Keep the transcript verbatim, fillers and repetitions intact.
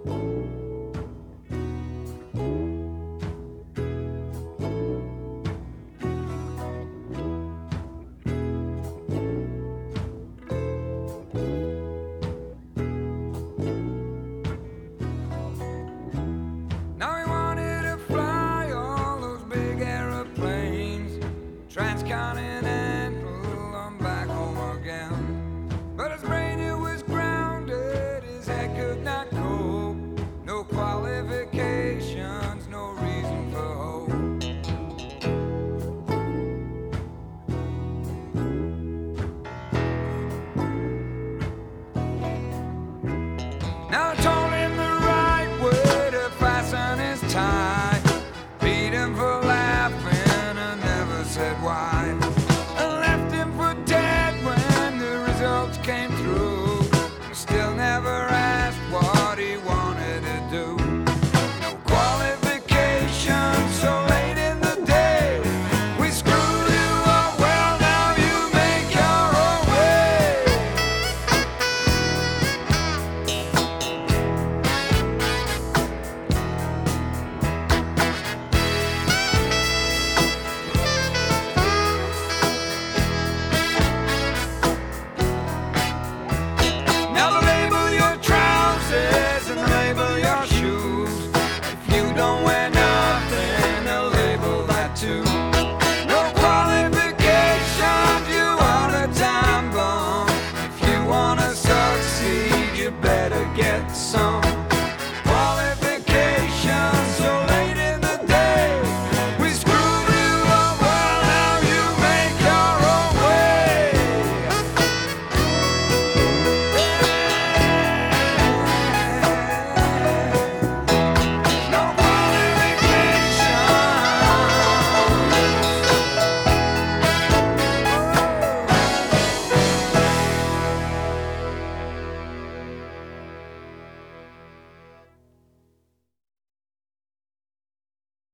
Now he wanted to fly all those big aeroplanes, transcontinental, I'm back home again. But his brain, it was grounded, his head could not cope. No qualifications, no reason for hope. Now I told him the right way to fasten his tie, beat him for laughing and never said why. I left him for dead when the results came through. Still never asked what he wanted to do. No qualifications, so late in the day we screwed you up. Well, now you make your own way. Now label your trousers and label your shoes. If you don't wear nothing, they'll label that too. No qualifications, you are a time bomb. If you wanna succeed, you better get some.